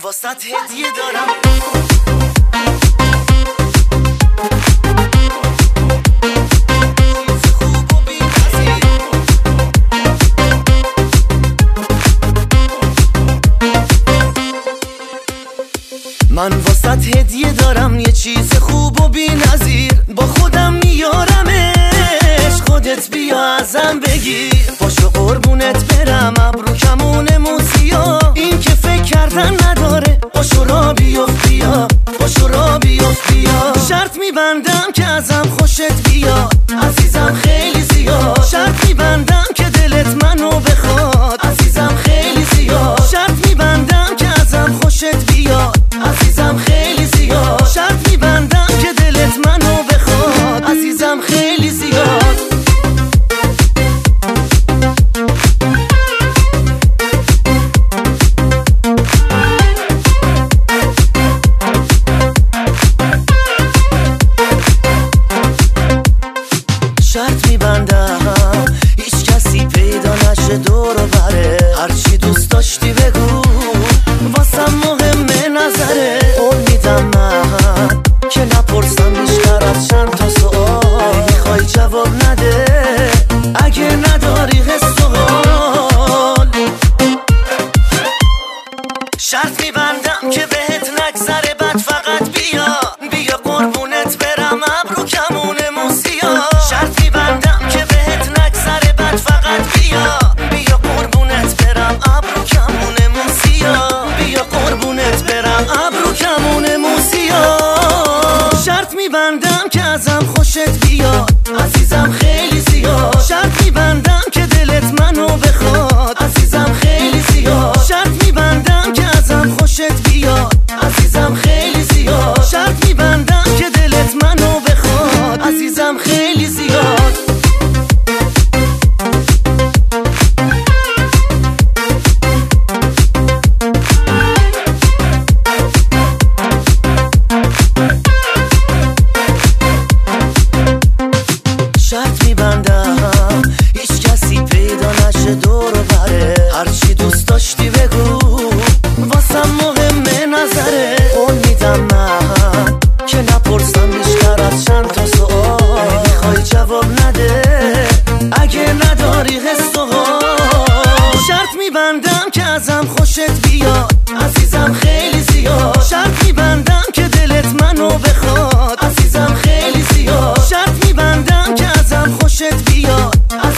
واسط هدیه دارم. من واسط هدیه دارم، یه چیز خوب و بی نظیر، با خودم میارمش، خودت بیا ازم بگیر. پاشو قربونت برم، ابرو کمون موسیا، این که فکر کردن نداره. پاشو را بیفت بیا، پاشو را بیفت بیا. شرط میبندم که ازم خوشت بیاد، عزیزم خیلی زیاد. شرط میبندم که دلت منو بخواد، عزیزم خیلی زیاد. شرط میبندم که ازم خوشت بیاد، عزیزم خیلی زیاد. شرط میبندم که دلت منو بخواد، عزیزم خیلی زیاد. شرط میبندم هیچ کسی پیدا نشه دور و بره، هرچی دوست داشتی بگو واسم مهمه نظره. قول میدم من که نپرسم بیشتر از چند تا سوال، میخوای جواب نده اگه نداری حس و حال. شرط میبندم که بهت نگذره بد، فقط بیا بیا قربونت برم، ابرو کمون موسیا. شرط میبندم که بهت نگذره بد، فقط بیا بیا قربونت برم، ابرو کمون موسیا. بیا قربونت برم، ابرو کمون موسیا. شرط میبندم که ازم خوشت بیاد، عزیزم خیلی زیاد. شرط میبندم که دلت منو بخواد، عزیزم خیلی زیاد. شرط میبندم که ازم خوشت بیاد، عزیزم خیلی زیاد. شرط میبندم که دلت منو بخواد، عزیزم خیلی زیاد. شرط میبندم هیچ کسی پیدا نشه دور و بره، هرچی دوست داشتی بگو واسم مهمه نظره. قول میدم من که نپرسم بیشتر از چند تا سوال، میخوای جواب نده اگه نداری حس و حال. شرط میبندم که ازم خوشت بیاد، عزیزم خیلی زیاد. شرط میبندم که دلت منو بخواد، عزیزم خیلی زیاد. شرط میبندم که ازم خوشت بیاد،